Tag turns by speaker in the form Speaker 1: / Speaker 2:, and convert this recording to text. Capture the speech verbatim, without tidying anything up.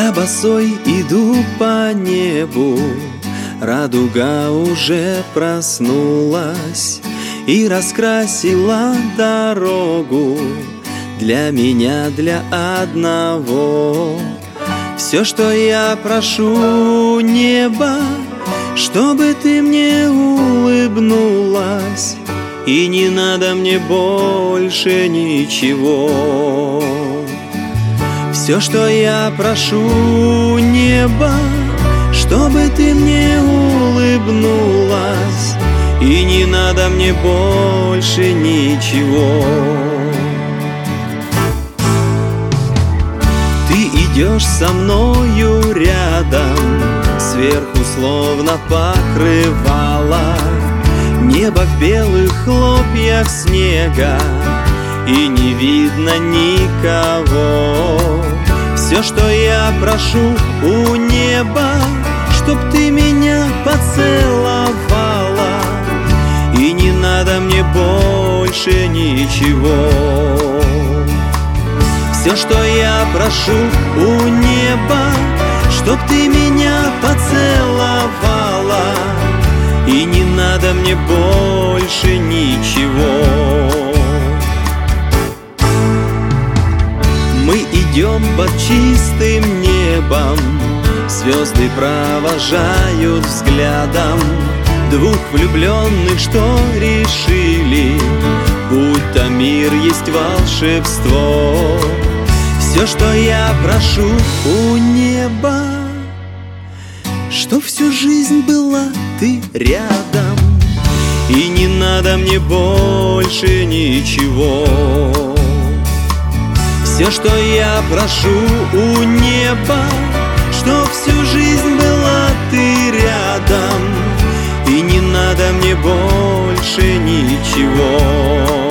Speaker 1: Я босой иду по небу, радуга уже проснулась и раскрасила дорогу для меня, для одного. Все, что я прошу, небо, чтобы ты мне улыбнулась, и не надо мне больше ничего. Все, что я прошу, небо, чтобы ты мне улыбнулась, и не надо мне больше ничего. Ты идешь со мною рядом, сверху словно покрывало, небо в белых хлопьях снега, и не видно никого. Все, что я прошу у неба, чтоб ты меня поцеловала, и не надо мне больше ничего. Все, что я прошу у неба, чтоб ты меня поцеловала, и не надо мне больше ничего. Мы идем под чистым небом, звезды провожают взглядом двух влюбленных, что решили, будто мир есть волшебство. Все, что я прошу у неба, чтоб всю жизнь была ты рядом, и не надо мне больше ничего. Все, что я прошу у неба, чтоб всю жизнь была ты рядом, и не надо мне больше ничего.